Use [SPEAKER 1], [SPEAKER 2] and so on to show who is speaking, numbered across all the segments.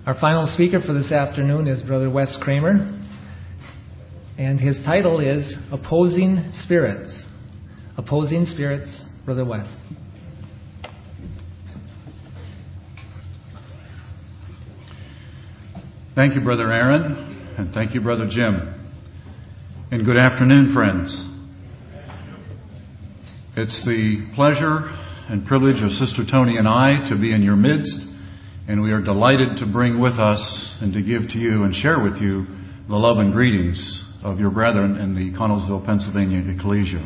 [SPEAKER 1] Our final speaker for this afternoon is Brother Wes Kramer, and his title is Opposing Spirits. Opposing Spirits, Brother Wes.
[SPEAKER 2] Thank you, Brother Aaron, and thank you, Brother Jim. And good afternoon, friends. It's the pleasure and privilege of Sister Tony and I to be in your midst, and we are delighted to bring with us and to give to you and share with you the love and greetings of your brethren in the Connellsville, Pennsylvania Ecclesia.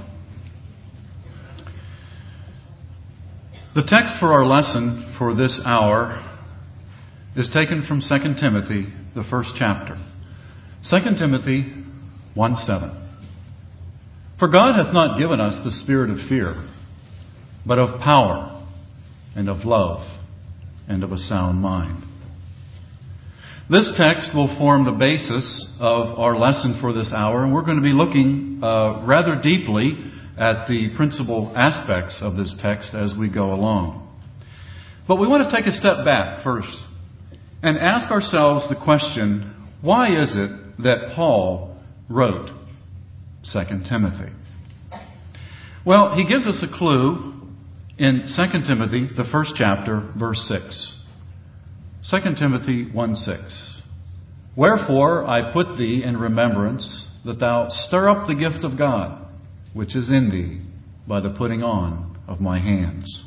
[SPEAKER 2] The text for our lesson for this hour is taken from 2 Timothy, the first chapter. 2 Timothy 1:7. For God hath not given us the spirit of fear, but of power and of love and of a sound mind. This text will form the basis of our lesson for this hour, and we're going to be looking rather deeply at the principal aspects of this text as we go along. But we want to take a step back first and ask ourselves the question, why is it that Paul wrote 2 Timothy? Well, he gives us a clue in 2 Timothy, the first chapter, verse 6. 2 Timothy 1:6. Wherefore I put thee in remembrance that thou stir up the gift of God, which is in thee, by the putting on of my hands.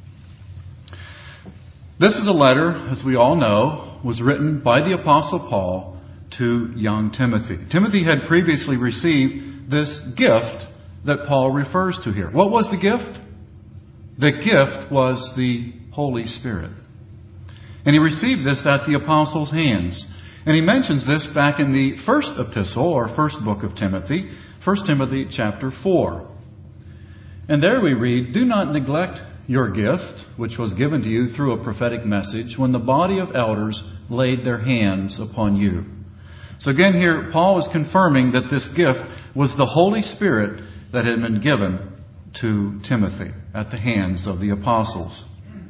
[SPEAKER 2] This is a letter, as we all know, was written by the Apostle Paul to young Timothy. Timothy had previously received this gift that Paul refers to here. What was the gift? The gift was the Holy Spirit. And he received this at the apostles' hands. And he mentions this back in the first epistle, or first book of Timothy, 1 Timothy chapter 4. And there we read, Do not neglect your gift, which was given to you through a prophetic message, when the body of elders laid their hands upon you. So again here, Paul is confirming that this gift was the Holy Spirit that had been given to Timothy at the hands of the apostles.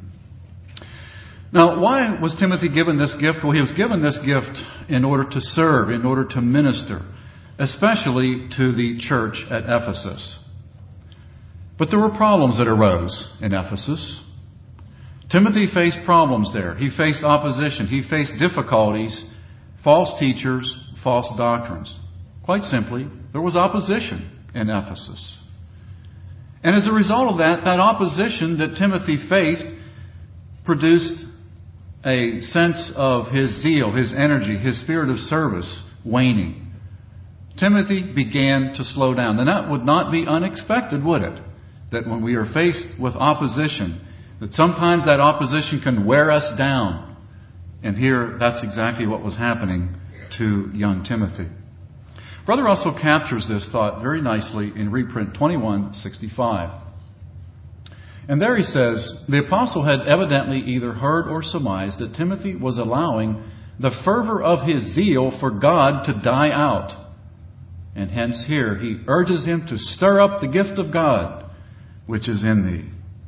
[SPEAKER 2] Now, why was Timothy given this gift? Well, he was given this gift in order to serve, in order to minister, especially to the church at Ephesus. But there were problems that arose in Ephesus. Timothy faced problems there. He faced opposition. He faced difficulties, false teachers, false doctrines. Quite simply, there was opposition in Ephesus. And as a result of that opposition that Timothy faced produced a sense of his zeal, his energy, his spirit of service waning. Timothy began to slow down. And that would not be unexpected, would it? That when we are faced with opposition, that sometimes that opposition can wear us down. And here, that's exactly what was happening to young Timothy. Brother Russell captures this thought very nicely in reprint 2165. And there he says, the apostle had evidently either heard or surmised that Timothy was allowing the fervor of his zeal for God to die out. And hence here he urges him to stir up the gift of God, which is in thee.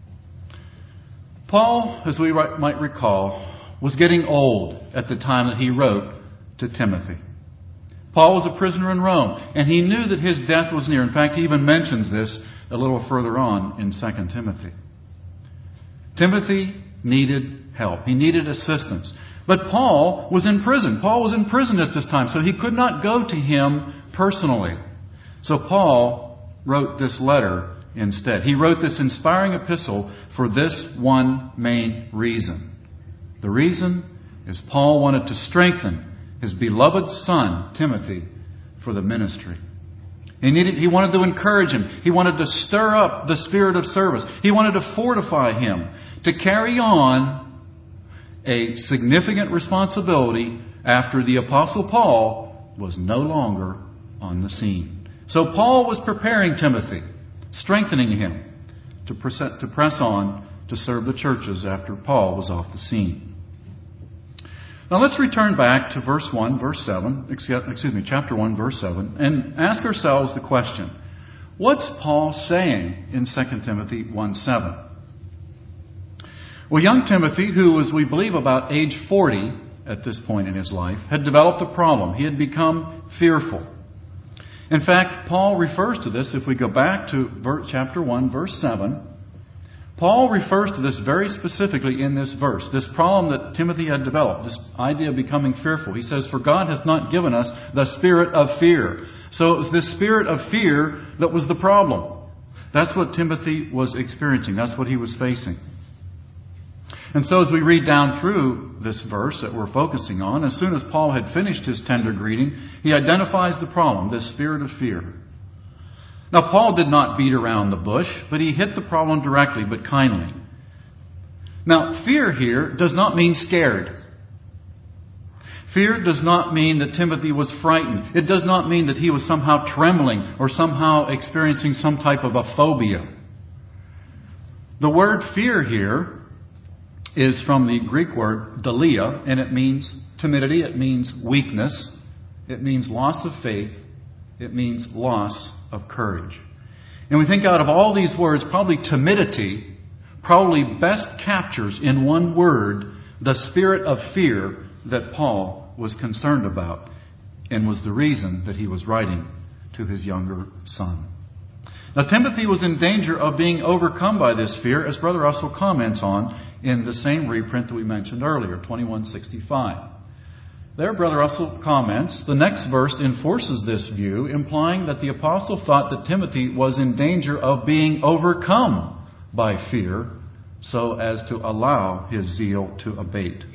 [SPEAKER 2] Paul, as we might recall, was getting old at the time that he wrote to Timothy. Paul was a prisoner in Rome, and he knew that his death was near. In fact, he even mentions this a little further on in 2 Timothy. Timothy needed help. He needed assistance. But Paul was in prison. Paul was in prison at this time, so he could not go to him personally. So Paul wrote this letter instead. He wrote this inspiring epistle for this one main reason. The reason is Paul wanted to strengthen his beloved son, Timothy, for the ministry. He wanted to encourage him. He wanted to stir up the spirit of service. He wanted to fortify him to carry on a significant responsibility after the Apostle Paul was no longer on the scene. So Paul was preparing Timothy, strengthening him to press on to serve the churches after Paul was off the scene. Now let's return back to chapter 1, verse 7, and ask ourselves the question, what's Paul saying in 2 Timothy 1:7? Well, young Timothy, who was, we believe, about age 40 at this point in his life, had developed a problem. He had become fearful. In fact, Paul refers to this, if we go back to chapter 1, verse 7, Paul refers to this very specifically in this verse, this problem that Timothy had developed, this idea of becoming fearful. He says, "For God hath not given us the spirit of fear." So it was this spirit of fear that was the problem. That's what Timothy was experiencing. That's what he was facing. And so as we read down through this verse that we're focusing on, as soon as Paul had finished his tender greeting, he identifies the problem, this spirit of fear. Now, Paul did not beat around the bush, but he hit the problem directly, but kindly. Now, fear here does not mean scared. Fear does not mean that Timothy was frightened. It does not mean that he was somehow trembling or somehow experiencing some type of a phobia. The word fear here is from the Greek word dalia, and it means timidity, it means weakness, it means loss of faith, it means loss of courage. And we think out of all these words, probably timidity probably best captures in one word the spirit of fear that Paul was concerned about and was the reason that he was writing to his younger son. Now, Timothy was in danger of being overcome by this fear, as Brother Russell comments on in the same reprint that we mentioned earlier, 2165. There, Brother Russell comments, the next verse enforces this view, implying that the apostle thought that Timothy was in danger of being overcome by fear, so as to allow his zeal to abate.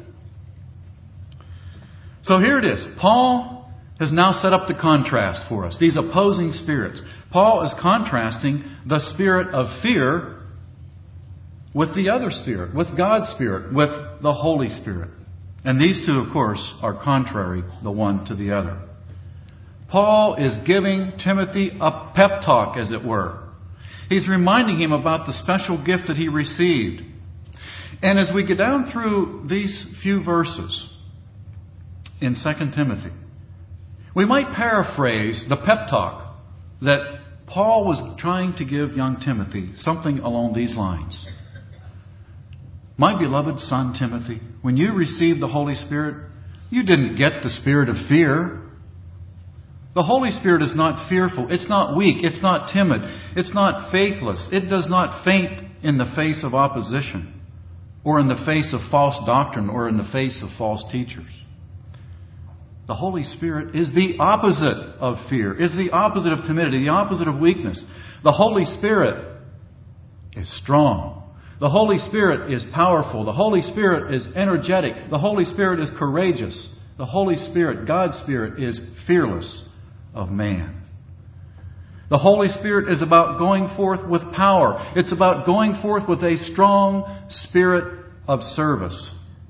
[SPEAKER 2] So here it is. Paul has now set up the contrast for us, these opposing spirits. Paul is contrasting the spirit of fear with the other spirit, with God's Spirit, with the Holy Spirit. And these two, of course, are contrary the one to the other. Paul is giving Timothy a pep talk, as it were. He's reminding him about the special gift that he received. And as we get down through these few verses in 2 Timothy, we might paraphrase the pep talk that Paul was trying to give young Timothy, something along these lines. My beloved son Timothy, when you received the Holy Spirit, you didn't get the spirit of fear. The Holy Spirit is not fearful. It's not weak. It's not timid. It's not faithless. It does not faint in the face of opposition or in the face of false doctrine or in the face of false teachers. The Holy Spirit is the opposite of fear, is the opposite of timidity, the opposite of weakness. The Holy Spirit is strong. The Holy Spirit is powerful. The Holy Spirit is energetic. The Holy Spirit is courageous. The Holy Spirit, God's Spirit, is fearless of man. The Holy Spirit is about going forth with power. It's about going forth with a strong spirit of service.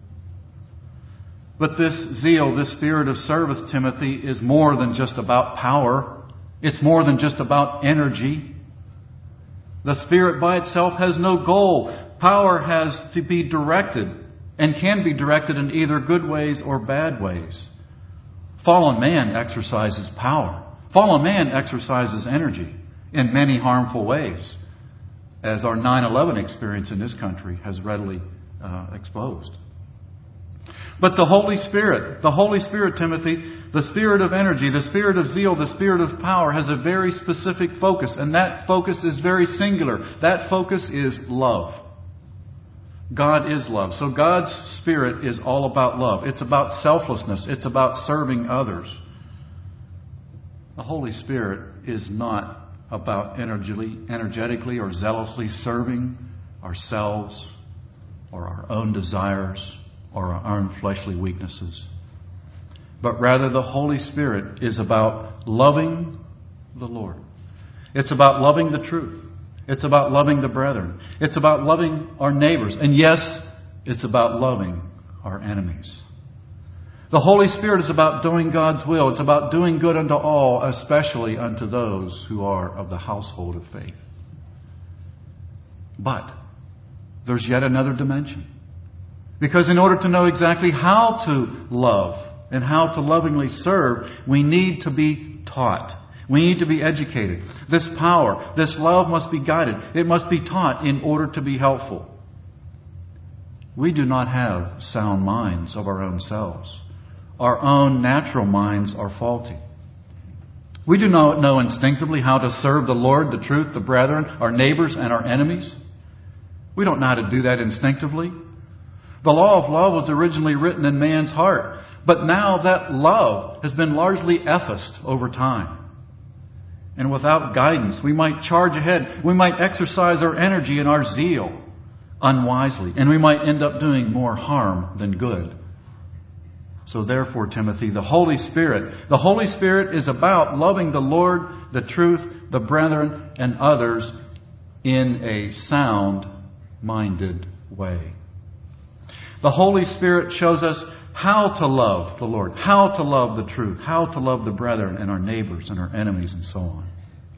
[SPEAKER 2] But this zeal, this spirit of service, Timothy, is more than just about power. It's more than just about energy. The Spirit by itself has no goal. Power has to be directed and can be directed in either good ways or bad ways. Fallen man exercises power. Fallen man exercises energy in many harmful ways, as our 9/11 experience in this country has readily exposed. But the Holy Spirit, Timothy, the spirit of energy, the spirit of zeal, the spirit of power has a very specific focus, and that focus is very singular. That focus is love. God is love. So God's Spirit is all about love. It's about selflessness. It's about serving others. The Holy Spirit is not about energetically or zealously serving ourselves or our own desires or our own fleshly weaknesses. But rather the Holy Spirit is about loving the Lord. It's about loving the truth. It's about loving the brethren. It's about loving our neighbors. And yes, it's about loving our enemies. The Holy Spirit is about doing God's will. It's about doing good unto all, especially unto those who are of the household of faith. But there's yet another dimension. Because in order to know exactly how to love and how to lovingly serve, we need to be taught. We need to be educated. This power, this love must be guided. It must be taught in order to be helpful. we do not have sound minds of our own selves. Our own natural minds are faulty. We do not know instinctively how to serve the Lord, the truth, the brethren, our neighbors, and our enemies. We don't know how to do that instinctively. The law of love was originally written in man's heart, but now that love has been largely effaced over time. And without guidance, we might charge ahead. We might exercise our energy and our zeal unwisely, and we might end up doing more harm than good. So therefore, Timothy, the Holy Spirit is about loving the Lord, the truth, the brethren, and others in a sound-minded way. The Holy Spirit shows us how to love the Lord, how to love the truth, how to love the brethren and our neighbors and our enemies and so on.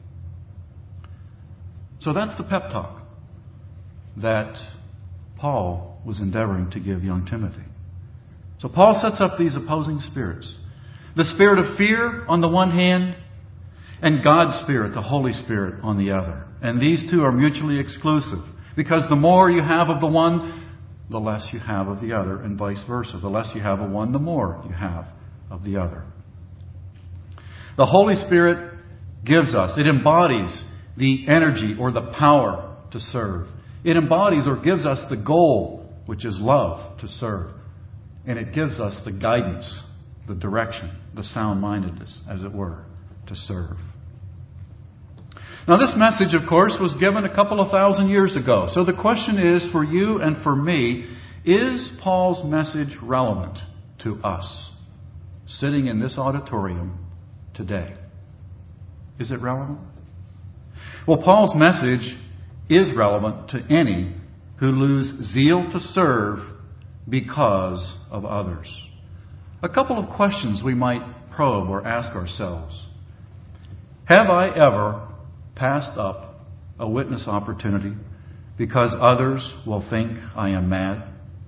[SPEAKER 2] So that's the pep talk that Paul was endeavoring to give young Timothy. So Paul sets up these opposing spirits. The spirit of fear on the one hand, and God's Spirit, the Holy Spirit, on the other. And these two are mutually exclusive, because the more you have of the one, the less you have of the other, and vice versa. The less you have of one, the more you have of the other. The Holy Spirit gives us, it embodies the energy or the power to serve. It embodies or gives us the goal, which is love, to serve. And it gives us the guidance, the direction, the sound-mindedness, as it were, to serve. Now this message, of course, was given a couple of thousand years ago. So the question is, for you and for me, is Paul's message relevant to us, sitting in this auditorium today? Is it relevant? Well, Paul's message is relevant to any who lose zeal to serve because of others. A couple of questions we might probe or ask ourselves. Have I ever passed up a witness opportunity because others will think I am mad?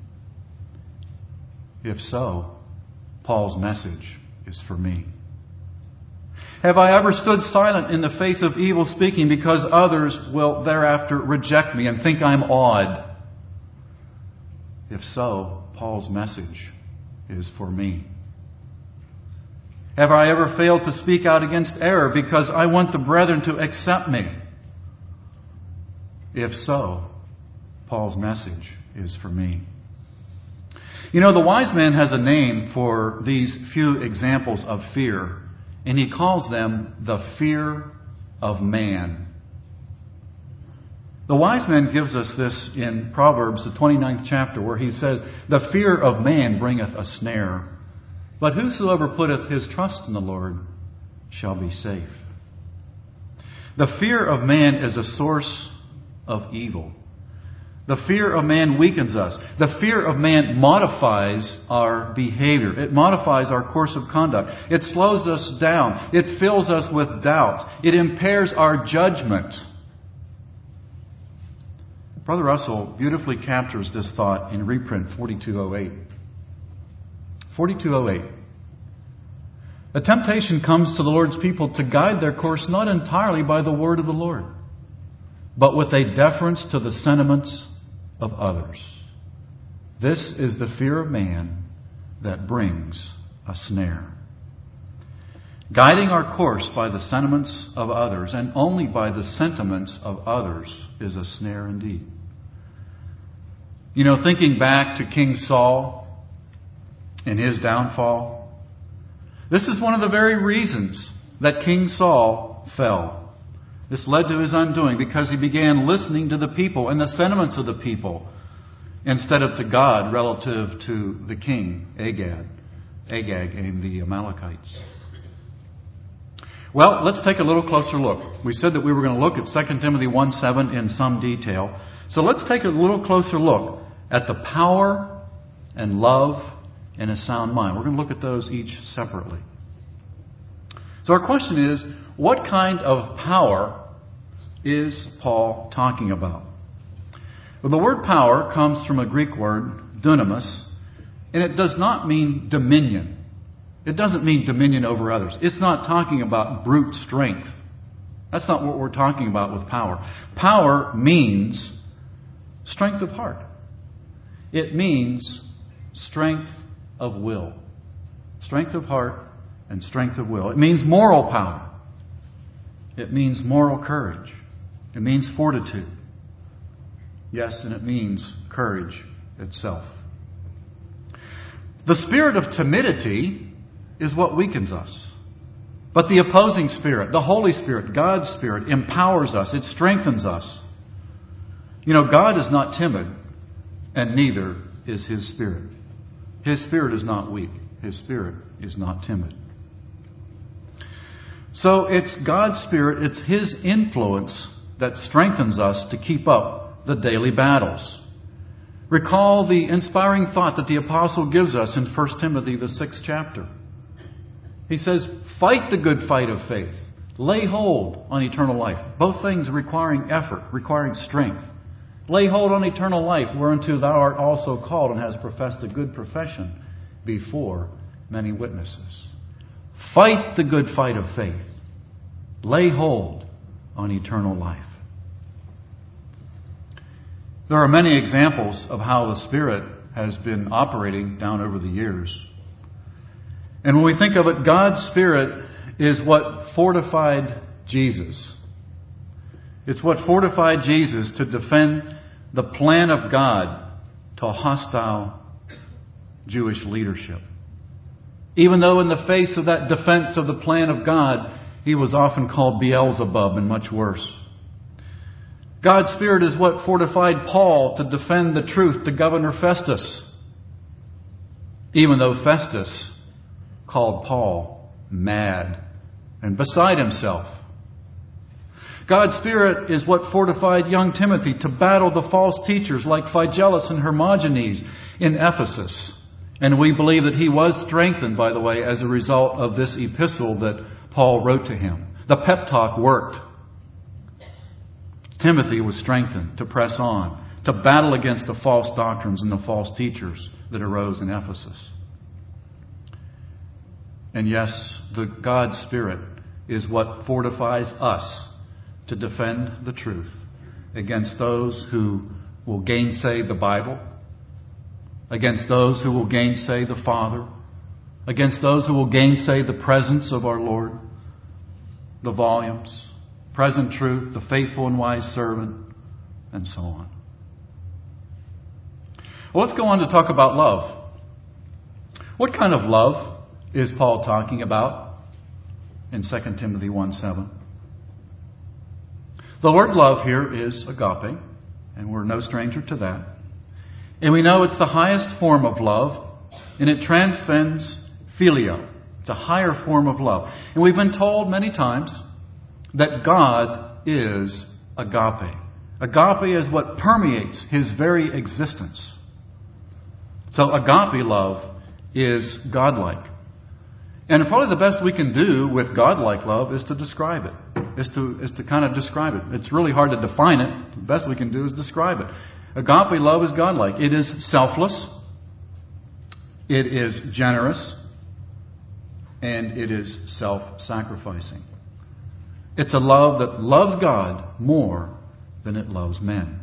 [SPEAKER 2] If so, Paul's message is for me. Have I ever stood silent in the face of evil speaking because others will thereafter reject me and think I'm odd? If so, Paul's message is for me. Have I ever failed to speak out against error because I want the brethren to accept me? If so, Paul's message is for me. You know, the wise man has a name for these few examples of fear, and he calls them the fear of man. The wise man gives us this in Proverbs, the 29th chapter, where he says, "The fear of man bringeth a snare, but whosoever putteth his trust in the Lord shall be safe." The fear of man is a source of evil. The fear of man weakens us. The fear of man modifies our behavior. It modifies our course of conduct. It slows us down. It fills us with doubts. It impairs our judgment. Brother Russell beautifully captures this thought in reprint 4208. 4208. A temptation comes to the Lord's people to guide their course not entirely by the word of the Lord, but with a deference to the sentiments of others. This is the fear of man that brings a snare. Guiding our course by the sentiments of others, and only by the sentiments of others, is a snare indeed. You know, thinking back to King Saul and his downfall, this is one of the very reasons that King Saul fell. This led to his undoing because he began listening to the people and the sentiments of the people instead of to God relative to the king, Agag and the Amalekites. Well, let's take a little closer look. We said that we were going to look at 2 Timothy 1:7 in some detail. So let's take a little closer look at the power and love and a sound mind. We're going to look at those each separately. So our question is, what kind of power is Paul talking about? Well, the word power comes from a Greek word, dunamis, and it does not mean dominion. It doesn't mean dominion over others. It's not talking about brute strength. That's not what we're talking about with power. Power means strength of heart. It means strength of will. Strength of heart and strength of will. It means moral power. It means moral courage. It means fortitude. Yes, and it means courage itself. The spirit of timidity is what weakens us. But the opposing spirit, the Holy Spirit, God's Spirit, empowers us. It strengthens us. You know, God is not timid, and neither is His Spirit. His Spirit is not weak. His Spirit is not timid. So it's God's Spirit, it's His influence that strengthens us to keep up the daily battles. Recall the inspiring thought that the apostle gives us in 1 Timothy, the 6th chapter. He says, fight the good fight of faith. Lay hold on eternal life. Both things requiring effort, requiring strength. Lay hold on eternal life, whereunto thou art also called and hast professed a good profession before many witnesses. Fight the good fight of faith. Lay hold on eternal life. There are many examples of how the Spirit has been operating down over the years. And when we think of it, God's Spirit is what fortified Jesus. It's what fortified Jesus to defend the plan of God to a hostile Jewish leadership. Even though in the face of that defense of the plan of God, he was often called Beelzebub and much worse. God's Spirit is what fortified Paul to defend the truth to Governor Festus. Even though Festus called Paul mad and beside himself. God's Spirit is what fortified young Timothy to battle the false teachers like Phygellus and Hermogenes in Ephesus. And we believe that he was strengthened, by the way, as a result of this epistle that Paul wrote to him. The pep talk worked. Timothy was strengthened to press on, to battle against the false doctrines and the false teachers that arose in Ephesus. And yes, the God's Spirit is what fortifies us to defend the truth against those who will gainsay the Bible, against those who will gainsay the Father, against those who will gainsay the presence of our Lord, the volumes, present truth, the faithful and wise servant, and so on. Well, let's go on to talk about love. What kind of love is Paul talking about in 2 Timothy 1:7? The word love here is agape, and we're no stranger to that. And we know it's the highest form of love, and it transcends phileo. It's a higher form of love. And we've been told many times that God is agape. Agape is what permeates His very existence. So agape love is godlike. And probably the best we can do with godlike love is to describe it. Is to kind of describe it. It's really hard to define it. The best we can do is describe it. Agape love is godlike. It is selfless. It is generous. And it is self-sacrificing. It's a love that loves God more than it loves men.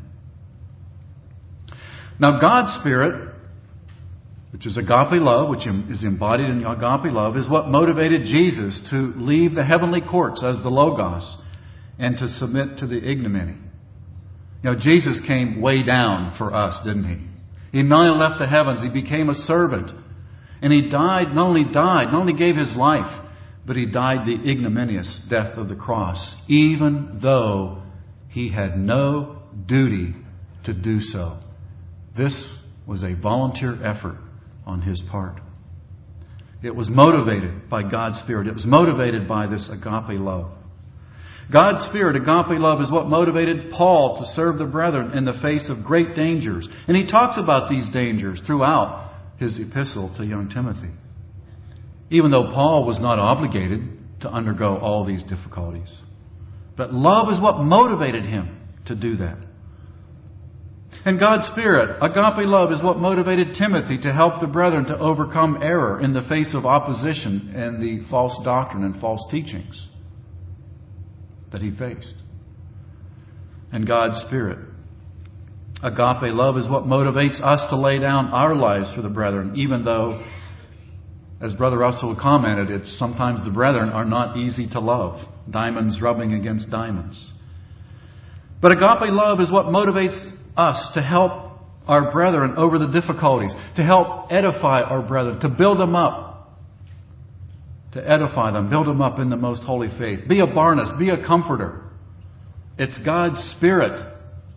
[SPEAKER 2] Now, God's Spirit, which is agape love, which is embodied in agape love, is what motivated Jesus to leave the heavenly courts as the Logos and to submit to the ignominy. You know, Jesus came way down for us, didn't He? He not only left the heavens, He became a servant. And He not only gave His life, but He died the ignominious death of the cross, even though He had no duty to do so. This was a volunteer effort on His part. It was motivated by God's Spirit. It was motivated by this agape love. God's Spirit, agape love, is what motivated Paul to serve the brethren in the face of great dangers. And he talks about these dangers throughout his epistle to young Timothy. Even though Paul was not obligated to undergo all these difficulties. But love is what motivated him to do that. And God's Spirit, agape love, is what motivated Timothy to help the brethren to overcome error in the face of opposition and the false doctrine and false teachings that he faced. And God's Spirit Agape love is what motivates us to lay down our lives for the brethren, even though, as Brother Russell commented, sometimes the brethren are not easy to love. Diamonds rubbing against diamonds. But agape love is what motivates us to help our brethren over the difficulties, to help edify our brethren, to build them up, to edify them, build them up in the most holy faith. Be a Barnabas, be a comforter. It's God's Spirit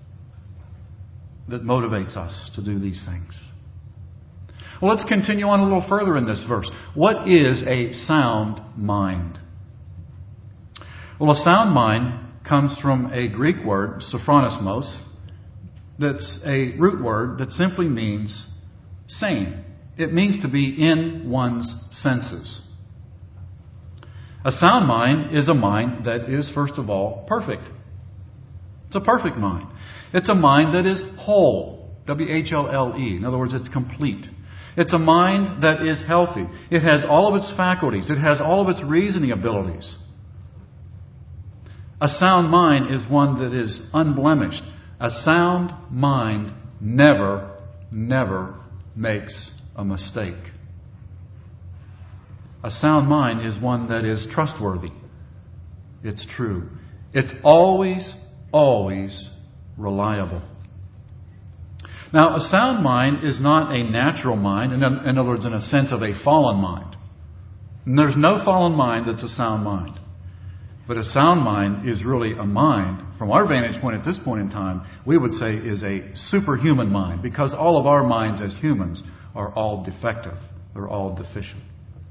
[SPEAKER 2] that motivates us to do these things. Well, let's continue on a little further in this verse. What is a sound mind? Well, a sound mind comes from a Greek word, sophronismos, that's a root word that simply means sane. It means to be in one's senses. A sound mind is a mind that is, first of all, perfect. It's a perfect mind. It's a mind that is whole. W-H-O-L-E. In other words, it's complete. It's a mind that is healthy. It has all of its faculties. It has all of its reasoning abilities. A sound mind is one that is unblemished. A sound mind never makes a mistake. A sound mind is one that is trustworthy. It's true. It's always reliable. Now, a sound mind is not a natural mind, in other words, in a sense of a fallen mind. And there's no fallen mind that's a sound mind. But a sound mind is really a mind, from our vantage point at this point in time, we would say is a superhuman mind, because all of our minds as humans are all defective. They're all deficient.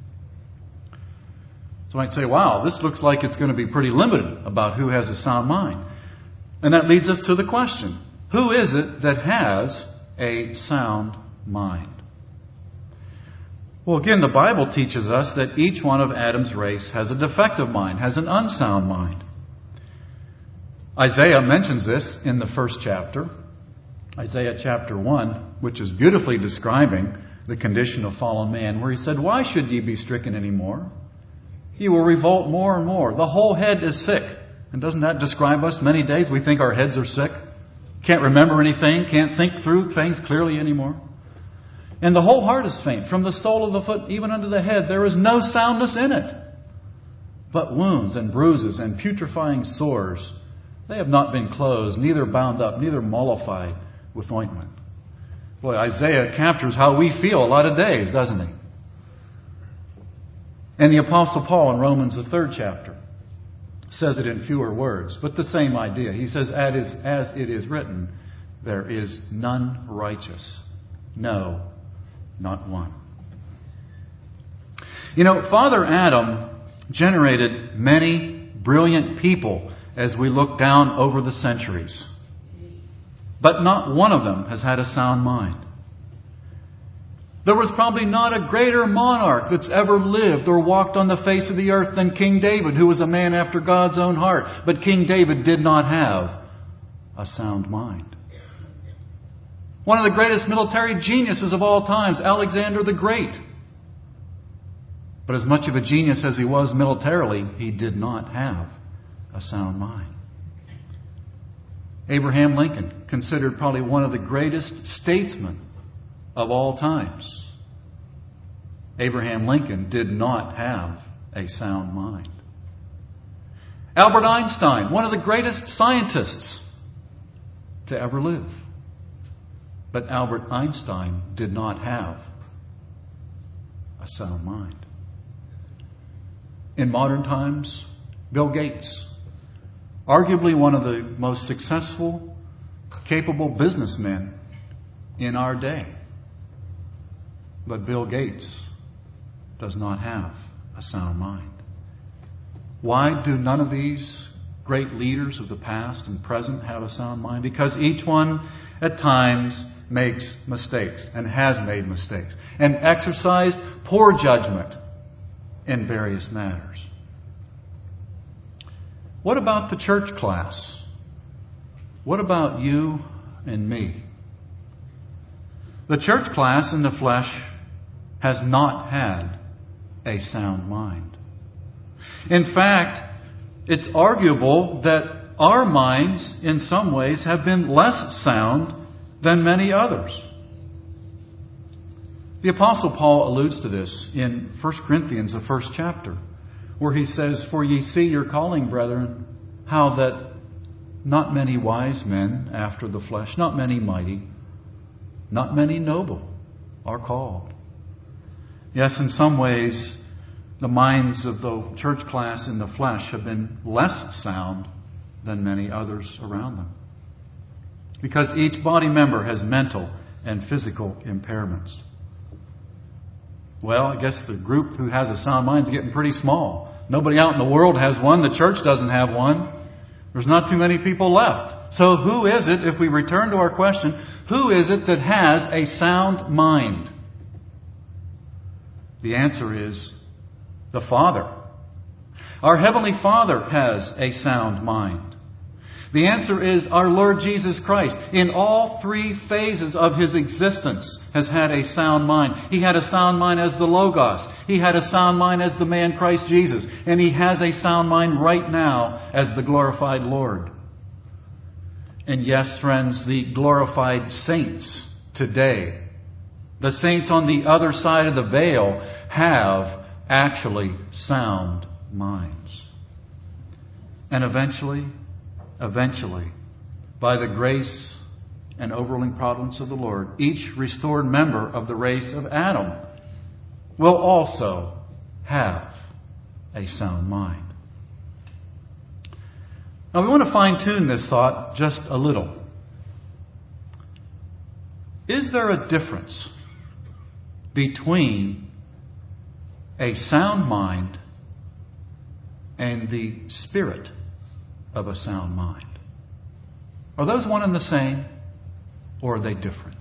[SPEAKER 2] So I might say, wow, this looks like it's going to be pretty limited about who has a sound mind. And that leads us to the question, who is it that has a sound mind? Well, again, the Bible teaches us that each one of Adam's race has a defective mind, has an unsound mind. Isaiah mentions this in the first chapter, Isaiah chapter 1, which is beautifully describing the condition of fallen man, where he said, "Why should ye be stricken any more? Ye will revolt more and more. The whole head is sick." And doesn't that describe us? Many days we think our heads are sick. Can't remember anything. Can't think through things clearly anymore. And the whole heart is faint. From the sole of the foot even unto the head, there is no soundness in it. But wounds and bruises and putrefying sores, they have not been closed, neither bound up, neither mollified with ointment. Boy, Isaiah captures how we feel a lot of days, doesn't he? And the Apostle Paul in Romans, the 3rd chapter, says it in fewer words, but the same idea. He says, as it is written, there is none righteous. No, not one. You know, Father Adam generated many brilliant people as we look down over the centuries. But not one of them has had a sound mind. There was probably not a greater monarch that's ever lived or walked on the face of the earth than King David, who was a man after God's own heart. But King David did not have a sound mind. One of the greatest military geniuses of all times, Alexander the Great. But as much of a genius as he was militarily, he did not have a sound mind. Abraham Lincoln, considered probably one of the greatest statesmen of all times. Abraham Lincoln did not have a sound mind. Albert Einstein, one of the greatest scientists to ever live. But Albert Einstein did not have a sound mind. In modern times, Bill Gates, arguably one of the most successful, capable businessmen in our day. But Bill Gates does not have a sound mind. Why do none of these great leaders of the past and present have a sound mind? Because each one at times makes mistakes and has made mistakes and exercised poor judgment in various matters. What about the church class? What about you and me? The church class in the flesh has not had a sound mind. In fact, it's arguable that our minds, in some ways, have been less sound than many others. The Apostle Paul alludes to this in 1 Corinthians, the first chapter, where he says, "For ye see your calling, brethren, how that not many wise men after the flesh, not many mighty, not many noble are called." Yes, in some ways, the minds of the church class in the flesh have been less sound than many others around them. Because each body member has mental and physical impairments. Well, I guess the group who has a sound mind is getting pretty small. Nobody out in the world has one. The church doesn't have one. There's not too many people left. So who is it, if we return to our question, who is it that has a sound mind? The answer is the Father. Our Heavenly Father has a sound mind. The answer is our Lord Jesus Christ. In all three phases of His existence has had a sound mind. He had a sound mind as the Logos. He had a sound mind as the man Christ Jesus. And He has a sound mind right now as the glorified Lord. And yes, friends, the glorified saints today, the saints on the other side of the veil, have actually sound minds. And eventually, by the grace and overruling providence of the Lord, each restored member of the race of Adam will also have a sound mind. Now we want to fine-tune this thought just a little. Is there a difference between a sound mind and the spirit of a sound mind? Are those one and the same, or are they different?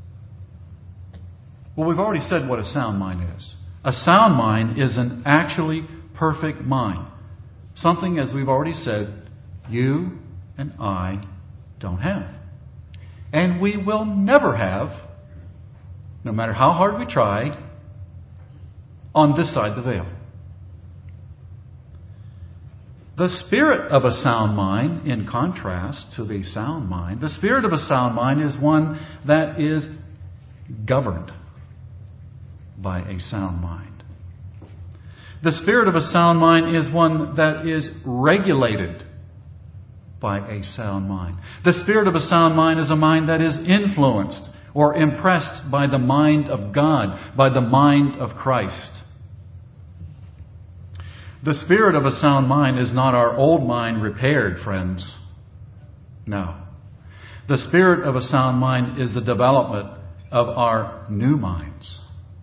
[SPEAKER 2] Well, we've already said what a sound mind is. A sound mind is an actually perfect mind. Something, as we've already said, you and I don't have. And we will never have, no matter how hard we try, on this side of the veil. The spirit of a sound mind, in contrast to the sound mind, the spirit of a sound mind is one that is governed by a sound mind. The spirit of a sound mind is one that is regulated by a sound mind. The spirit of a sound mind is a mind that is influenced or impressed by the mind of God, by the mind of Christ. The spirit of a sound mind is not our old mind repaired, friends. No. The spirit of a sound mind is the development of our new minds.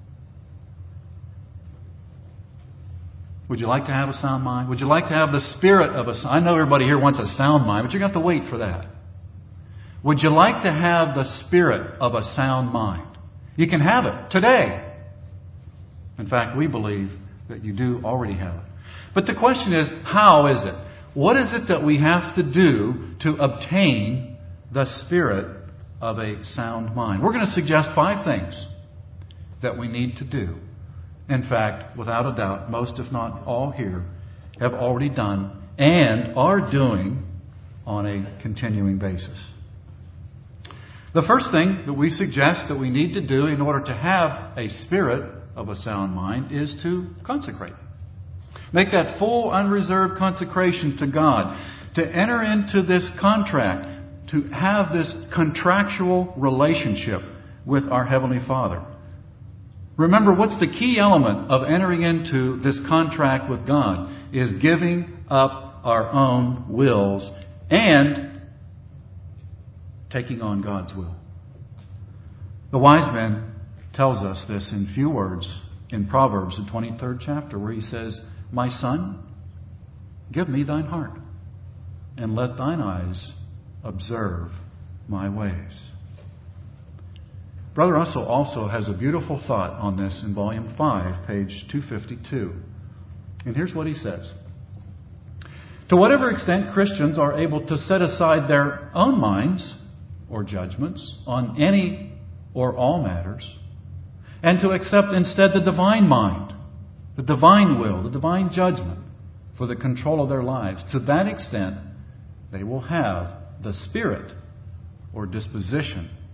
[SPEAKER 2] Would you like to have a sound mind? Would you like to have the spirit of a sound mind? I know everybody here wants a sound mind, but you're going to have to wait for that. Would you like to have the spirit of a sound mind? You can have it today. In fact, we believe that you do already have it. But the question is, how is it? What is it that we have to do to obtain the spirit of a sound mind? We're going to suggest 5 things that we need to do. In fact, without a doubt, most if not all here have already done and are doing on a continuing basis. The first thing that we suggest that we need to do in order to have a spirit of a sound mind is to consecrate. Make that full, unreserved consecration to God. To enter into this contract. To have this contractual relationship with our Heavenly Father. Remember, what's the key element of entering into this contract with God? Is giving up our own wills and taking on God's will. The wise man tells us this in few words in Proverbs, the 23rd chapter, where he says, "My son, give me thine heart, and let thine eyes observe my ways." Brother Russell also has a beautiful thought on this in Volume 5, page 252. And here's what he says. To whatever extent Christians are able to set aside their own minds or judgments on any or all matters, and to accept instead the divine mind, the divine will, the divine judgment for the control of their lives, to that extent they will have the spirit or disposition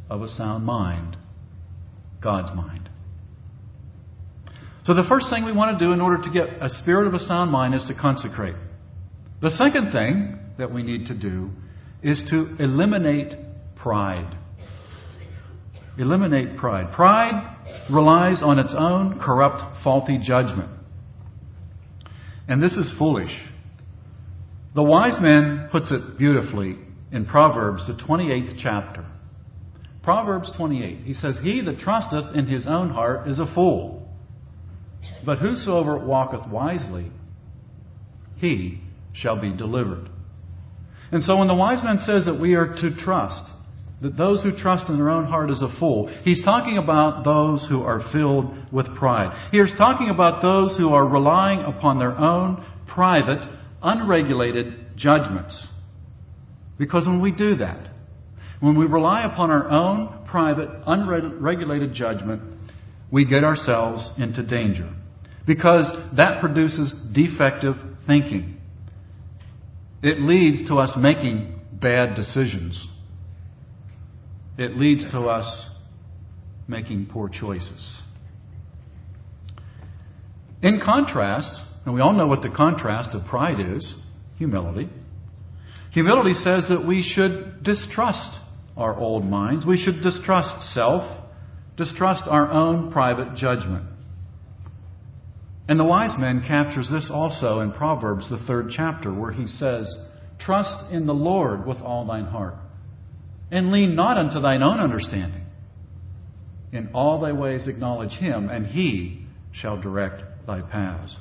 [SPEAKER 2] of a sound mind, God's mind. So the first thing we want to do in order to get a spirit of a sound mind is to consecrate. The second thing that we need to do is to eliminate pride. Eliminate pride. Pride relies on its own corrupt, faulty judgment. And this is foolish. The wise man puts it beautifully in Proverbs, the 28th chapter. Proverbs 28. He says, "He that trusteth in his own heart is a fool. But whosoever walketh wisely, he shall be delivered." And so when the wise man says that we are to trust, that those who trust in their own heart is a fool, he's talking about those who are filled with pride. He's talking about those who are relying upon their own private, unregulated judgments. Because when we do that, when we rely upon our own private, unregulated judgment, we get ourselves into danger. Because that produces defective thinking. It leads to us making bad decisions. It leads to us making poor choices. In contrast, and we all know what the contrast of pride is, humility. Humility says that we should distrust our old minds. We should distrust self, distrust our own private judgment. And the wise man captures this also in Proverbs, the 3rd chapter, where he says, "Trust in the Lord with all thine heart, and lean not unto thine own understanding. In all thy ways acknowledge him, and he shall direct thy paths."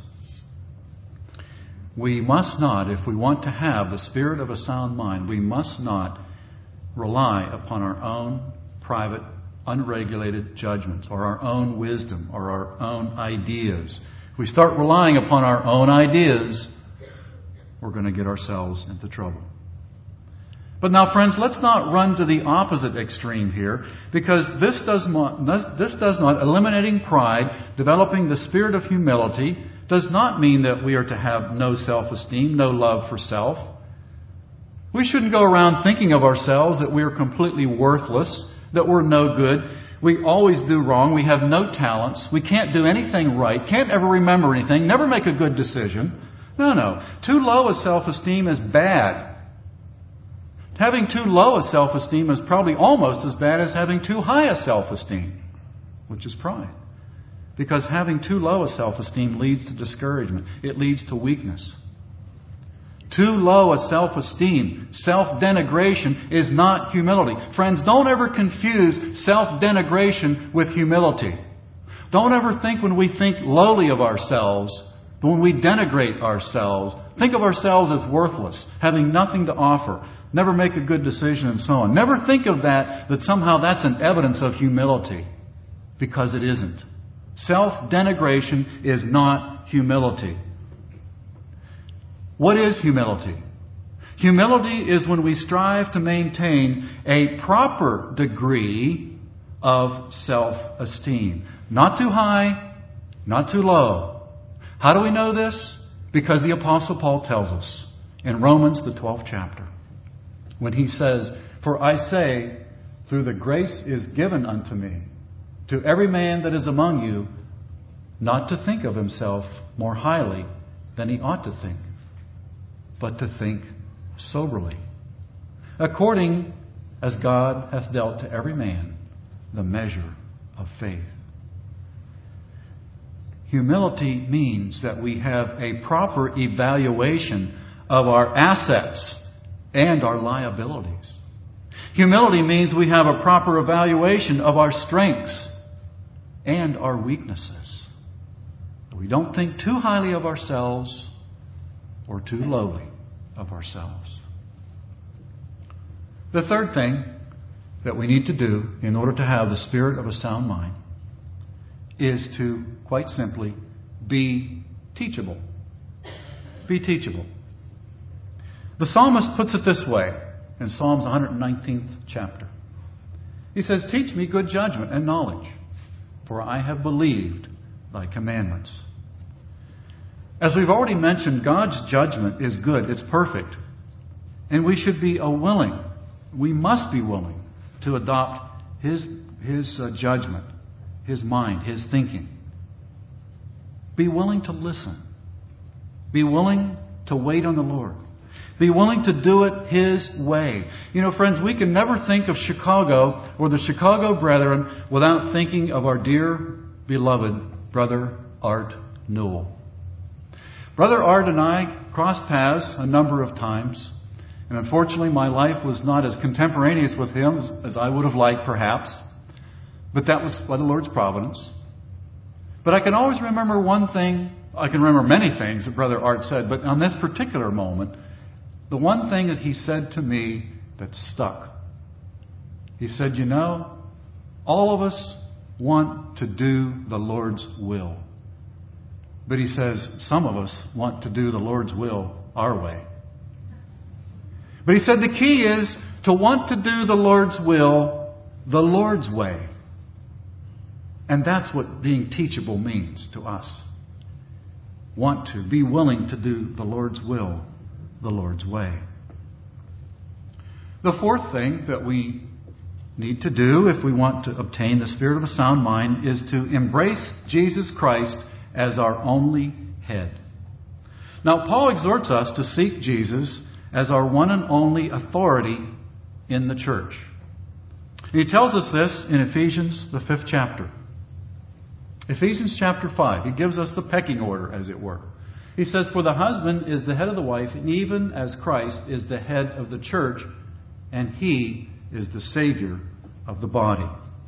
[SPEAKER 2] We must not, if we want to have the spirit of a sound mind, we must not rely upon our own private, unregulated judgments, or our own wisdom, or our own ideas. If we start relying upon our own ideas, we're going to get ourselves into trouble. But now, friends, let's not run to the opposite extreme here, because this does not, eliminating pride, developing the spirit of humility, does not mean that we are to have no self-esteem, no love for self. We shouldn't go around thinking of ourselves that we are completely worthless, that we're no good. We always do wrong. We have no talents. We can't do anything right. Can't ever remember anything. Never make a good decision. No. Too low a self-esteem is bad. Having too low a self-esteem is probably almost as bad as having too high a self-esteem, which is pride. Because having too low a self-esteem leads to discouragement. It leads to weakness. Too low a self-esteem, self-denigration, is not humility. Friends, don't ever confuse self-denigration with humility. Don't ever think when we think lowly of ourselves, when we denigrate ourselves, think of ourselves as worthless, having nothing to offer, never make a good decision, and so on. Never think of that somehow that's an evidence of humility, because it isn't. Self-denigration is not humility. What is humility? Humility is when we strive to maintain a proper degree of self-esteem. Not too high, not too low. How do we know this? Because the Apostle Paul tells us in Romans, the 12th chapter, when he says, "For I say, through the grace is given unto me, to every man that is among you, not to think of himself more highly than he ought to think, but to think soberly, according as God hath dealt to every man the measure of faith." Humility means that we have a proper evaluation of our assets and our liabilities. Humility means we have a proper evaluation of our strengths and our weaknesses. We don't think too highly of ourselves or too lowly of ourselves. The third thing that we need to do in order to have the spirit of a sound mind is to, quite simply, be teachable. Be teachable. The psalmist puts it this way in Psalms 119th chapter. He says, "Teach me good judgment and knowledge, for I have believed thy commandments." As we've already mentioned, God's judgment is good. It's perfect. And we should be we must be willing to adopt His judgment, His mind, His thinking. Be willing to listen. Be willing to wait on the Lord. Be willing to do it His way. You know, friends, we can never think of Chicago or the Chicago Brethren without thinking of our dear, beloved Brother Art Newell. Brother Art and I crossed paths a number of times, and unfortunately my life was not as contemporaneous with him as I would have liked, perhaps, but that was by the Lord's providence. But I can always remember one thing. I can remember many things that Brother Art said, but on this particular moment, the one thing that he said to me that stuck. He said, you know, all of us want to do the Lord's will. But he says, some of us want to do the Lord's will our way. But he said the key is to want to do the Lord's will the Lord's way. And that's what being teachable means to us. Want to, be willing to do the Lord's will the Lord's way. The fourth thing that we need to do if we want to obtain the spirit of a sound mind is to embrace Jesus Christ as our only head. Now, Paul exhorts us to seek Jesus as our one and only authority in the church. He tells us this in Ephesians, the 5th chapter. Ephesians chapter 5. He gives us the pecking order, as it were. He says, for the husband is the head of the wife, and even as Christ is the head of the church, and He is the Savior of the body.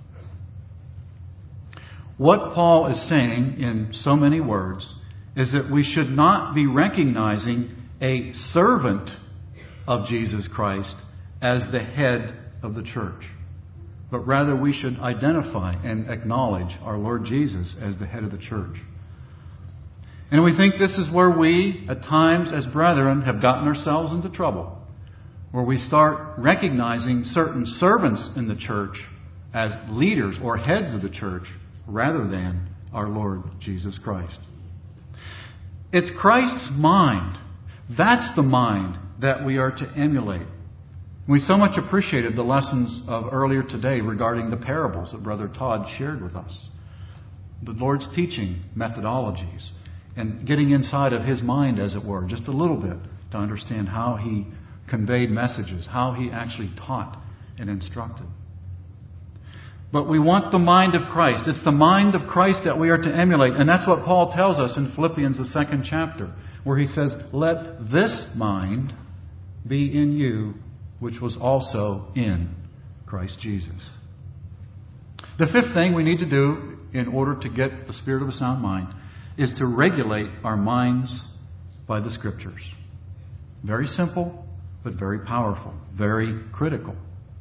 [SPEAKER 2] What Paul is saying in so many words is that we should not be recognizing a servant of Jesus Christ as the head of the church, but rather we should identify and acknowledge our Lord Jesus as the head of the church. And we think this is where we, at times as brethren, have gotten ourselves into trouble, where we start recognizing certain servants in the church as leaders or heads of the church rather than our Lord Jesus Christ. It's Christ's mind. That's the mind that we are to emulate. We so much appreciated the lessons of earlier today regarding the parables that Brother Todd shared with us. The Lord's teaching methodologies and getting inside of His mind, as it were, just a little bit to understand how He conveyed messages, how He actually taught and instructed. But we want the mind of Christ. It's the mind of Christ that we are to emulate. And that's what Paul tells us in Philippians, the 2nd chapter, where he says, let this mind be in you, which was also in Christ Jesus. The fifth thing we need to do in order to get the spirit of a sound mind is to regulate our minds by the Scriptures. Very simple, but very powerful, very critical.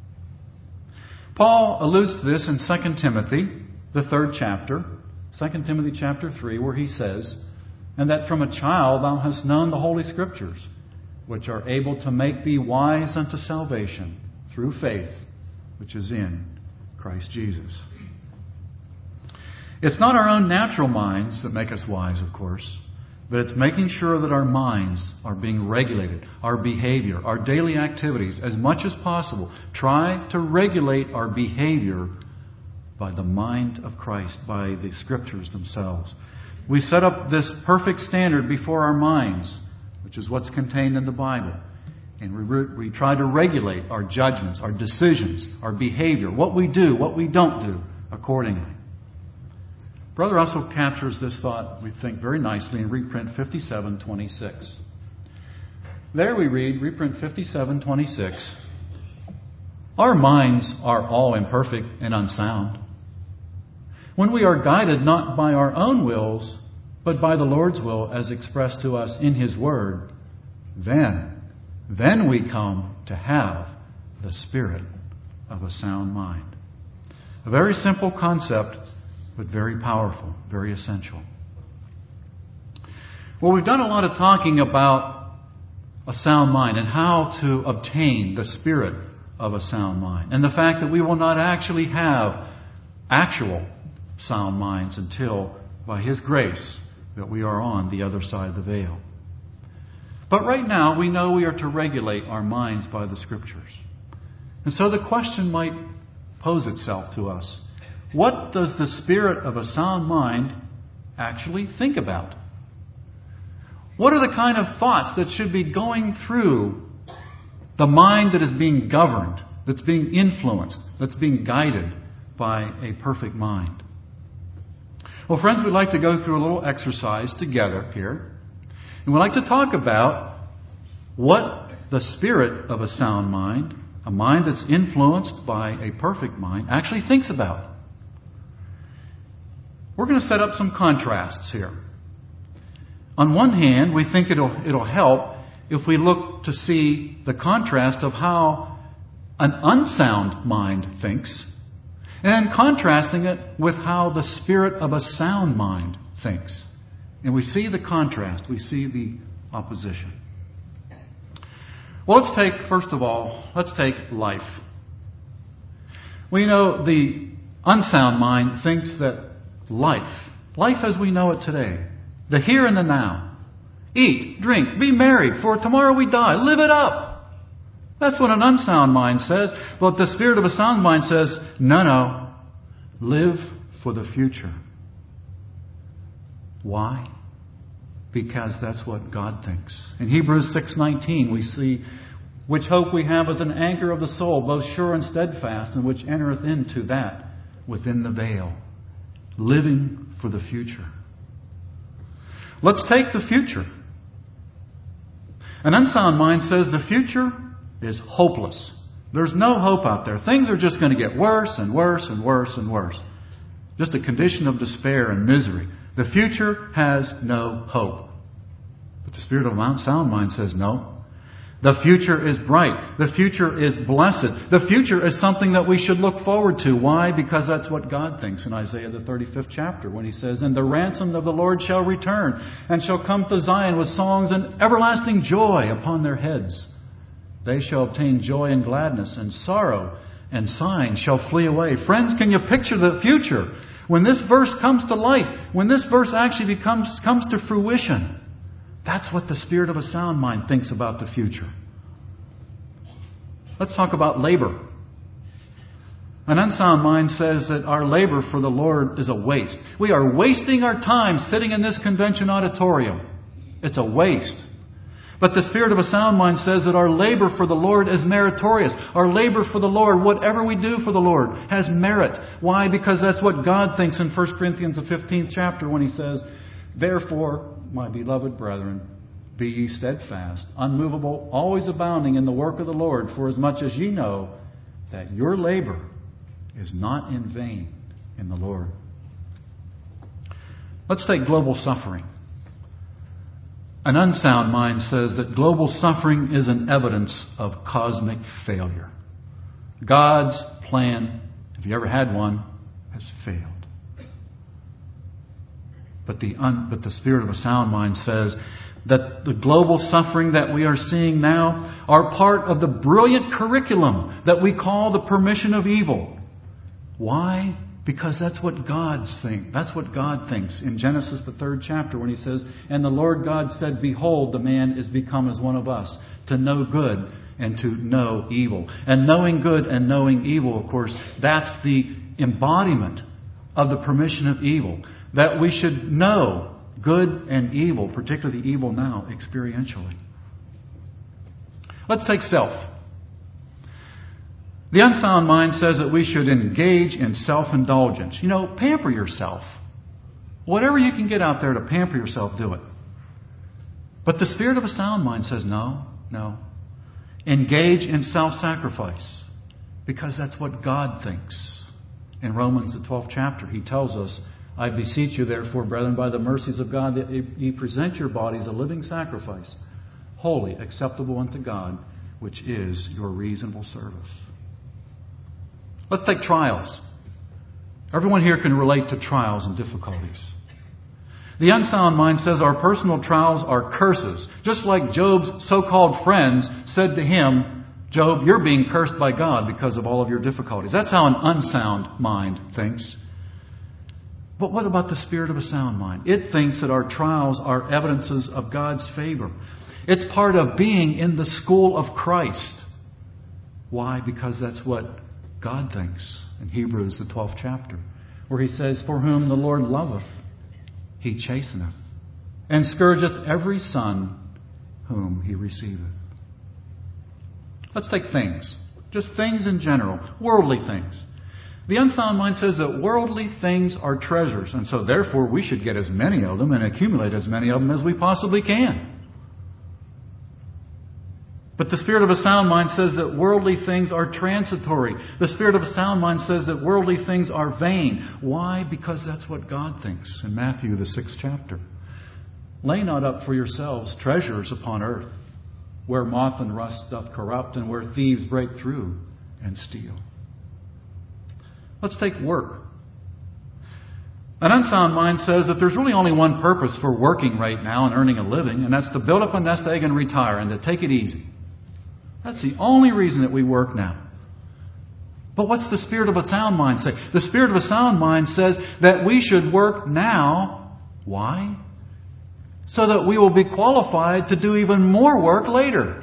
[SPEAKER 2] Paul alludes to this in 2 Timothy, the 3rd chapter, 2 Timothy chapter 3, where he says, and that from a child thou hast known the Holy Scriptures, which are able to make thee wise unto salvation through faith, which is in Christ Jesus. It's not our own natural minds that make us wise, of course, but it's making sure that our minds are being regulated, our behavior, our daily activities, as much as possible. Try to regulate our behavior by the mind of Christ, by the Scriptures themselves. We set up this perfect standard before our minds, which is what's contained in the Bible. And we try to regulate our judgments, our decisions, our behavior, what we do, what we don't do, accordingly. Brother Russell captures this thought, we think, very nicely in reprint 5726. There we read, reprint 5726, our minds are all imperfect and unsound. When we are guided not by our own wills, but by the Lord's will as expressed to us in His Word, then we come to have the spirit of a sound mind. A very simple concept, but very powerful, very essential. Well, we've done a lot of talking about a sound mind and how to obtain the spirit of a sound mind, and the fact that we will not actually have actual sound minds until, by His grace, that we are on the other side of the veil. But right now, we know we are to regulate our minds by the Scriptures. And so the question might pose itself to us. What does the spirit of a sound mind actually think about? What are the kind of thoughts that should be going through the mind that is being governed, that's being influenced, that's being guided by a perfect mind? Well, friends, we'd like to go through a little exercise together here. And we'd like to talk about what the spirit of a sound mind, a mind that's influenced by a perfect mind, actually thinks about. We're going to set up some contrasts here. On one hand, we think it'll help if we look to see the contrast of how an unsound mind thinks, and contrasting it with how the spirit of a sound mind thinks. And we see the contrast, we see the opposition. Well, first of all, let's take life. We know the unsound mind thinks that life as we know it today, the here and the now, eat, drink, be merry, for tomorrow we die, live it up. That's what an unsound mind says. But the spirit of a sound mind says, no, live for the future. Why? Because that's what God thinks. In Hebrews 6:19 we see, which hope we have as an anchor of the soul, both sure and steadfast, and which entereth into that within the veil. Living for the future. Let's take the future. An unsound mind says the future is hopeless. There's no hope out there. Things are just going to get worse and worse and worse and worse. Just a condition of despair and misery. The future has no hope. But the spirit of a sound mind says no. The future is bright. The future is blessed. The future is something that we should look forward to. Why? Because that's what God thinks in Isaiah the 35th chapter when He says, "And the ransom of the Lord shall return, and shall come to Zion with songs and everlasting joy upon their heads. They shall obtain joy and gladness, and sorrow and sighing shall flee away." Friends, can you picture the future? When this verse comes to life, when this verse actually comes to fruition, that's what the spirit of a sound mind thinks about the future. Let's talk about labor. An unsound mind says that our labor for the Lord is a waste. We are wasting our time sitting in this convention auditorium. It's a waste. But the spirit of a sound mind says that our labor for the Lord is meritorious. Our labor for the Lord, whatever we do for the Lord, has merit. Why? Because that's what God thinks in 1 Corinthians the 15th chapter when He says, "Therefore, my beloved brethren, be ye steadfast, unmovable, always abounding in the work of the Lord, for as much as ye know that your labor is not in vain in the Lord." Let's take global suffering. An unsound mind says that global suffering is an evidence of cosmic failure. God's plan, if you ever had one, has failed. But the spirit of a sound mind says that the global suffering that we are seeing now are part of the brilliant curriculum that we call the permission of evil. Why? Because that's what God's think. That's what God thinks in Genesis the 3rd chapter when He says, "And the Lord God said, Behold, the man is become as one of us, to know good and to know evil." And knowing good and knowing evil, of course, that's the embodiment of the permission of evil. That we should know good and evil, particularly evil now, experientially. Let's take self. The unsound mind says that we should engage in self-indulgence. Pamper yourself. Whatever you can get out there to pamper yourself, do it. But the spirit of a sound mind says no. Engage in self-sacrifice. Because that's what God thinks. In Romans the 12th chapter, He tells us, "I beseech you, therefore, brethren, by the mercies of God, that ye present your bodies a living sacrifice, holy, acceptable unto God, which is your reasonable service." Let's take trials. Everyone here can relate to trials and difficulties. The unsound mind says our personal trials are curses. Just like Job's so-called friends said to him, "Job, you're being cursed by God because of all of your difficulties." That's how an unsound mind thinks. But what about the spirit of a sound mind? It thinks that our trials are evidences of God's favor. It's part of being in the school of Christ. Why? Because that's what God thinks in Hebrews, the 12th chapter, where he says, "For whom the Lord loveth, he chasteneth, and scourgeth every son whom he receiveth." Let's take things. Just things in general. Worldly things. The unsound mind says that worldly things are treasures, and so therefore we should get as many of them and accumulate as many of them as we possibly can. But the spirit of a sound mind says that worldly things are transitory. The spirit of a sound mind says that worldly things are vain. Why? Because that's what God thinks in Matthew, the 6th chapter. "Lay not up for yourselves treasures upon earth, where moth and rust doth corrupt, and where thieves break through and steal." Let's take work. An unsound mind says that there's really only one purpose for working right now and earning a living, and that's to build up a nest egg and retire and to take it easy. That's the only reason that we work now. But what's the spirit of a sound mind say? The spirit of a sound mind says that we should work now. Why? So that we will be qualified to do even more work later.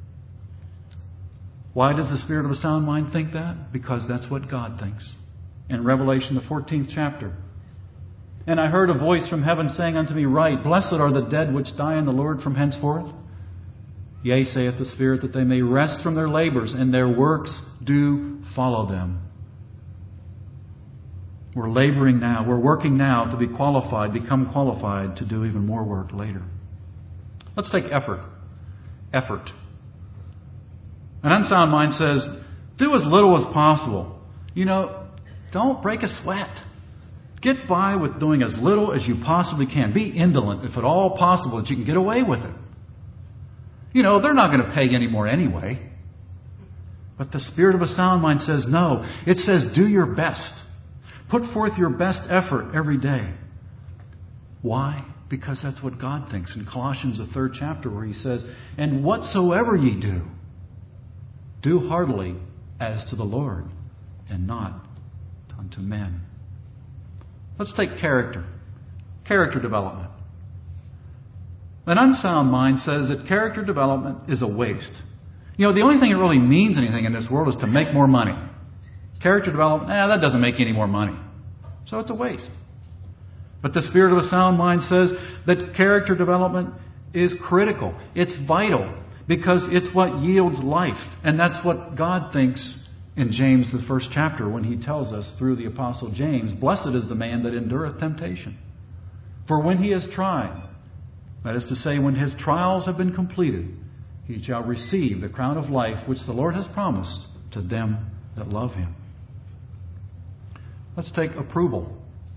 [SPEAKER 2] Why does the spirit of a sound mind think that? Because that's what God thinks. In Revelation, the 14th chapter. "And I heard a voice from heaven saying unto me, Write, Blessed are the dead which die in the Lord from henceforth. Yea, saith the Spirit, that they may rest from their labors, and their works do follow them." We're laboring now, we're working now to be qualified, become qualified to do even more work later. Let's take effort. Effort. An unsound mind says, do as little as possible. Don't break a sweat. Get by with doing as little as you possibly can. Be indolent, if at all possible, that you can get away with it. They're not going to pay you any more anyway. But the spirit of a sound mind says no. It says do your best. Put forth your best effort every day. Why? Because that's what God thinks in Colossians, the 3rd chapter, where he says, "And whatsoever ye do, do heartily as to the Lord, and not unto men." Let's take character. Character development. An unsound mind says that character development is a waste. The only thing that really means anything in this world is to make more money. Character development, that doesn't make any more money. So it's a waste. But the spirit of a sound mind says that character development is critical. It's vital because it's what yields life. And that's what God thinks in James, the 1st chapter, when he tells us through the Apostle James, "Blessed is the man that endureth temptation. For when he is tried," that is to say, when his trials have been completed, "he shall receive the crown of life which the Lord has promised to them that love him." Let's take approval.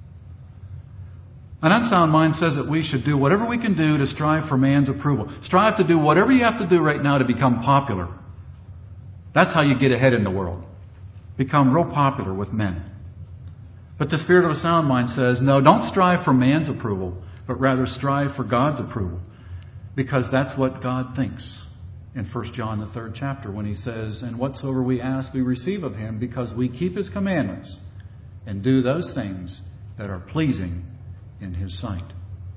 [SPEAKER 2] An unsound mind says that we should do whatever we can do to strive for man's approval. Strive to do whatever you have to do right now to become popular. That's how you get ahead in the world. Become real popular with men. But the spirit of a sound mind says, no, don't strive for man's approval, but rather strive for God's approval. Because that's what God thinks in 1 John, the 3rd chapter, when he says, "And whatsoever we ask, we receive of him, because we keep his commandments and do those things that are pleasing in his sight."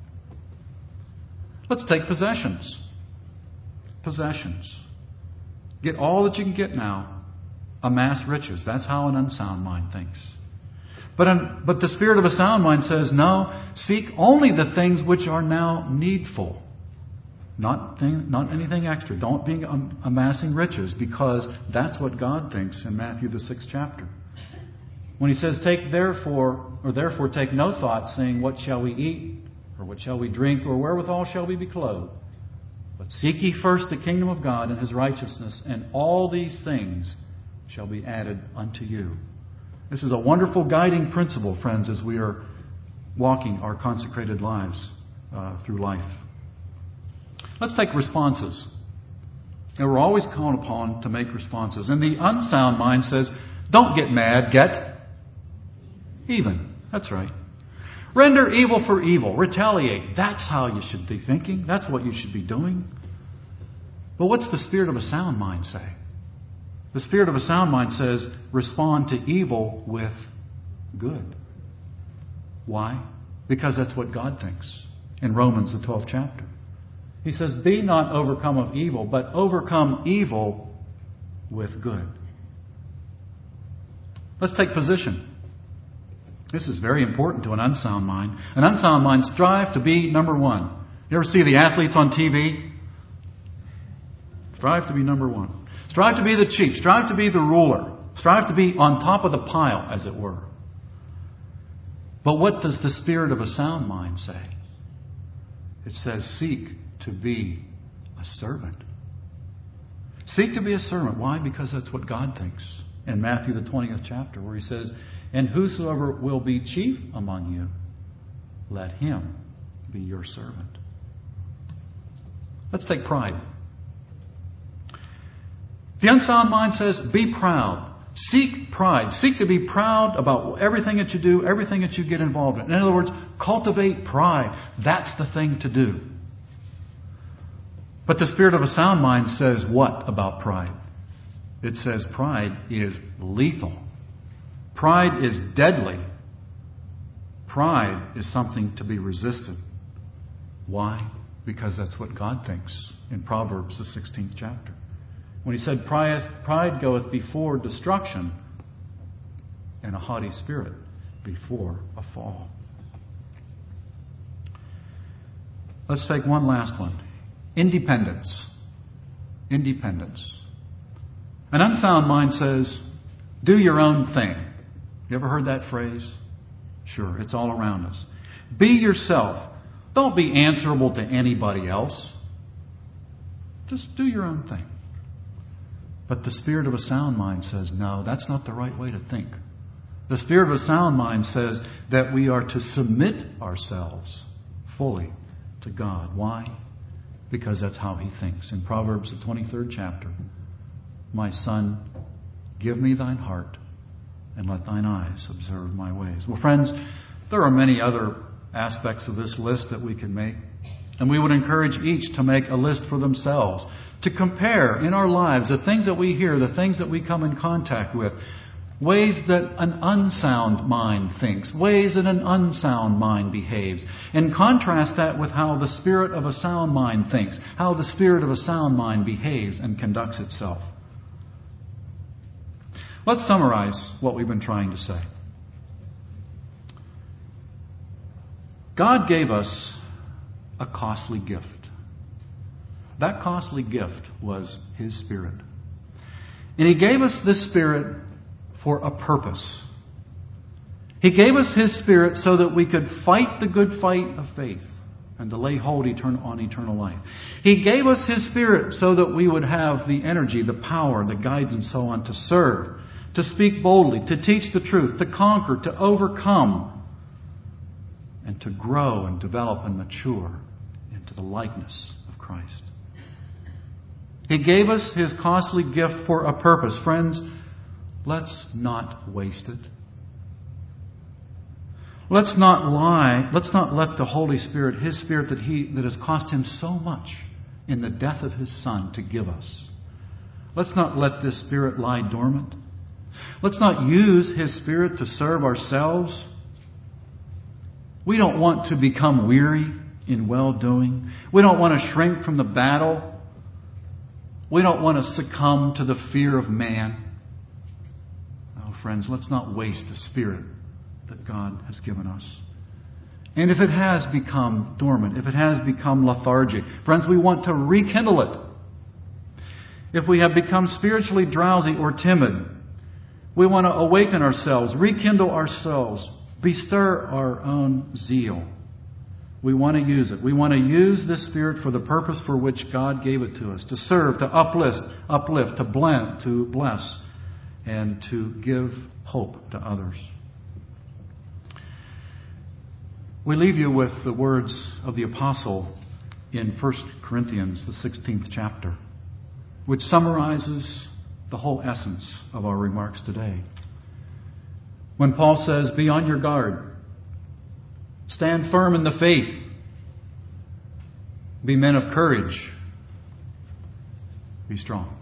[SPEAKER 2] Let's take possessions. Possessions. Get all that you can get now. Amass riches. That's how an unsound mind thinks. But the spirit of a sound mind says, no, seek only the things which are now needful. Not anything extra. Don't be amassing riches, because that's what God thinks in Matthew, the 6th chapter. When he says, therefore take no thought, saying, what shall we eat? Or what shall we drink? Or wherewithal shall we be clothed? But seek ye first the kingdom of God and his righteousness, and all these things shall be added unto you. This is a wonderful guiding principle, friends, as we are walking our consecrated lives through life. Let's take responses. And we're always called upon to make responses. And the unsound mind says, don't get mad, get even. That's right. Render evil for evil. Retaliate. That's how you should be thinking. That's what you should be doing. But what's the spirit of a sound mind say? The spirit of a sound mind says, respond to evil with good. Why? Because that's what God thinks in Romans, the 12th chapter. He says, be not overcome of evil, but overcome evil with good. Let's take position. This is very important to an unsound mind. An unsound mind strive to be number one. You ever see the athletes on TV? Strive to be number one. Strive to be the chief. Strive to be the ruler. Strive to be on top of the pile, as it were. But what does the spirit of a sound mind say? It says, seek to be a servant. Seek to be a servant. Why? Because that's what God thinks. In Matthew the 20th chapter, where He says, and whosoever will be chief among you, let him be your servant. Let's take pride. The unsound mind says, be proud. Seek pride. Seek to be proud about everything that you do, everything that you get involved in. In other words, cultivate pride. That's the thing to do. But the spirit of a sound mind says what about pride? It says pride is lethal. Pride is deadly. Pride is something to be resisted. Why? Because that's what God thinks in Proverbs, the 16th chapter. When He said, pride goeth before destruction, and a haughty spirit before a fall. Let's take one last one. Independence. Independence. An unsound mind says, do your own thing. You ever heard that phrase? Sure, it's all around us. Be yourself. Don't be answerable to anybody else. Just do your own thing. But the spirit of a sound mind says, no, that's not the right way to think. The spirit of a sound mind says that we are to submit ourselves fully to God. Why? Because that's how He thinks. In Proverbs, the 23rd chapter, my son, give me thine heart, and let thine eyes observe my ways. Well, friends, there are many other aspects of this list that we can make. And we would encourage each to make a list for themselves, to compare in our lives the things that we hear, the things that we come in contact with, ways that an unsound mind thinks, ways that an unsound mind behaves, and contrast that with how the spirit of a sound mind thinks, how the spirit of a sound mind behaves and conducts itself. Let's summarize what we've been trying to say. God gave us a costly gift. That costly gift was His Spirit. And He gave us this Spirit for a purpose. He gave us His Spirit so that we could fight the good fight of faith and to lay hold on eternal life. He gave us His Spirit so that we would have the energy, the power, the guidance, and so on to serve, to speak boldly, to teach the truth, to conquer, to overcome, and to grow and develop and mature into the likeness of Christ. He gave us His costly gift for a purpose. Friends, let's not waste it. Let's not lie. Let's not let the Holy Spirit, His Spirit that has cost Him so much in the death of His Son to give us. Let's not let this Spirit lie dormant. Let's not use His Spirit to serve ourselves. We don't want to become weary in well-doing. We don't want to shrink from the battle. We don't want to succumb to the fear of man. No, friends, let's not waste the Spirit that God has given us. And if it has become dormant, if it has become lethargic, friends, we want to rekindle it. If we have become spiritually drowsy or timid, we want to awaken ourselves, rekindle ourselves, bestir our own zeal. We want to use it. We want to use this Spirit for the purpose for which God gave it to us, to serve, to uplift, to bless, and to give hope to others. We leave you with the words of the Apostle in 1 Corinthians, the 16th chapter, which summarizes the whole essence of our remarks today. When Paul says, be on your guard, stand firm in the faith, be men of courage, be strong.